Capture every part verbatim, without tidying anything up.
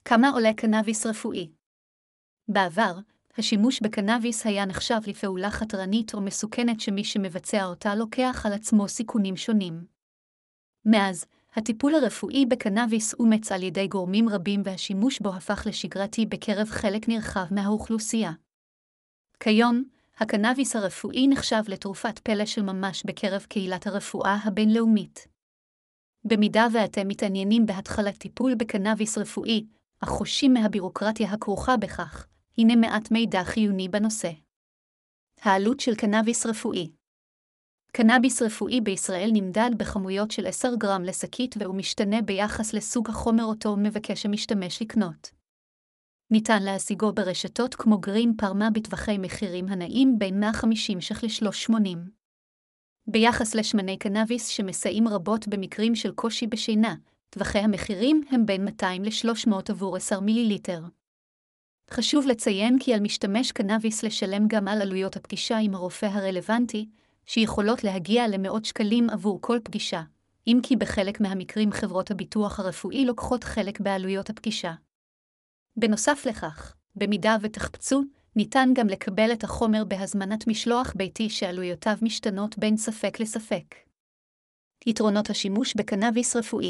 כמה עולה קנאביס רפואי? בעבר, השימוש בקנאביס היה נחשב לפעולה חתרנית או מסוכנת שמי שמבצע אותה לוקח על עצמו סיכונים שונים. מאז, הטיפול הרפואי בקנאביס אומץ על ידי גורמים רבים והשימוש בו הפך לשגרתי בקרב חלק נרחב מהאוכלוסייה. כיום, הקנאביס הרפואי נחשב לתרופת פלא של ממש בקרב קהילת הרפואה הבינלאומית. במידה ואתם מתעניינים בהתחלת טיפול בקנאביס רפואי, אך חוששים מהבירוקרטיה הכרוכה בכך, הנה מעט מידע חיוני בנושא. העלות של קנאביס רפואי. קנאביס רפואי בישראל נמדד בכמויות של עשרה גרם לשקית והוא משתנה ביחס לסוג החומר אותו מבקש המשתמש לקנות. ניתן להשיגו ברשתות כמו גרין פארמה בטווחי מחירים הנעים בין מאה וחמישים ש"ח ל-שלוש מאות ושמונים. ביחס לשמני קנאביס שמסייעים רבות במקרים של קושי בשינה, טווחי המחירים הם בין מאתיים ל-שלוש מאות עבור עשרה מיליליטר. חשוב לציין כי על משתמש קנאביס לשלם גם על עלויות הפגישה עם הרופא הרלוונטי, שיכולות להגיע למאות שקלים עבור כל פגישה, אם כי בחלק מהמקרים חברות הביטוח הרפואי לוקחות חלק בעלויות הפגישה. בנוסף לכך, במידה ותחפצו, ניתן גם לקבל את החומר בהזמנת משלוח ביתי שעלויותיו משתנות בין ספק לספק. יתרונות השימוש בקנאביס רפואי.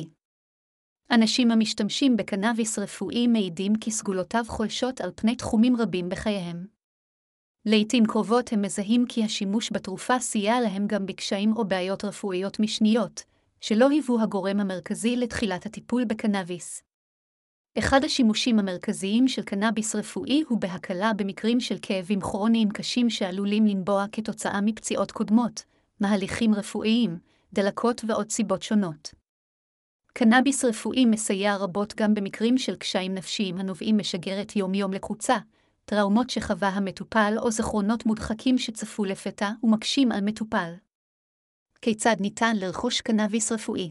אנשים המשתמשים בקנאביס רפואי מעידים כי סגולותיו חולשות על פני תחומים רבים בחייהם. לעתים קרובות הם מזהים כי השימוש בתרופה סייע להם גם בקשיים או בעיות רפואיות משניות, שלא היוו הגורם המרכזי לתחילת הטיפול בקנאביס. אחד השימושים המרכזיים של קנאביס רפואי הוא בהקלה במקרים של כאבים כרוניים קשים שעלולים לנבוע כתוצאה מפציעות קודמות, מהליכים רפואיים, דלקות ועוד סיבות שונות. קנאביס רפואי מסייע רבות גם במקרים של קשיים נפשיים הנובעים משגרת יום-יום לחוצה, טראומות שחווה המטופל או זיכרונות מודחקים שצפו לפתע ומקשים על מטופל. כיצד ניתן לרכוש קנאביס רפואי?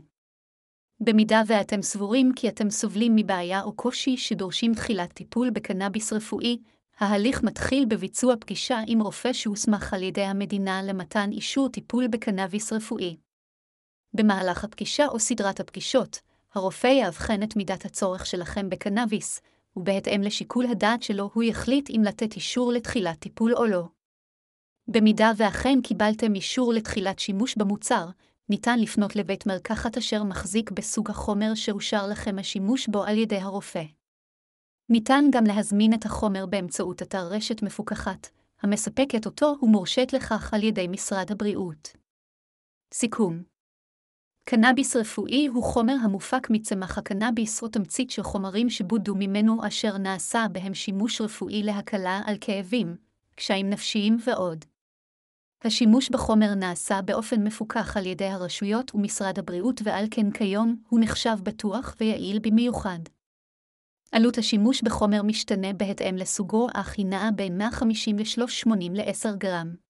במידה ואתם סבורים כי אתם סובלים מבעיה או קושי שדורשים תחילת טיפול בקנאביס רפואי, ההליך מתחיל בביצוע פגישה עם רופא שהוסמך על ידי המדינה למתן אישור טיפול בקנאביס רפואי. במהלך הפגישה או סדרת הפגישות, הרופא יאבחן את מידת הצורך שלכם בקנאביס, ובהתאם לשיקול הדעת שלו הוא יחליט אם לתת אישור לתחילת טיפול או לא. במידה ואכן קיבלתם אישור לתחילת שימוש במוצר, ניתן לפנות לבית מרקחת אשר מחזיק בסוג החומר שאושר לכם השימוש בו על ידי הרופא. ניתן גם להזמין את החומר באמצעות אתר רשת מפוקחת, המספקת אותו ומורשת לכך על ידי משרד הבריאות. סיכום. קנאביס רפואי הוא חומר המופק מצמח הקנאביס או תמצית של חומרים שבודו ממנו אשר נעשה בהם שימוש רפואי להקלה על כאבים, קשיים נפשיים ועוד. השימוש בחומר נעשה באופן מפוקח על ידי הרשויות ומשרד הבריאות ועל כן כיום הוא נחשב בטוח ויעיל במיוחד. עלות השימוש בחומר משתנה בהתאם לסוגו אך היא נעה בין מאה וחמישים ל-שלוש מאות ושמונים ל-עשרה גרם.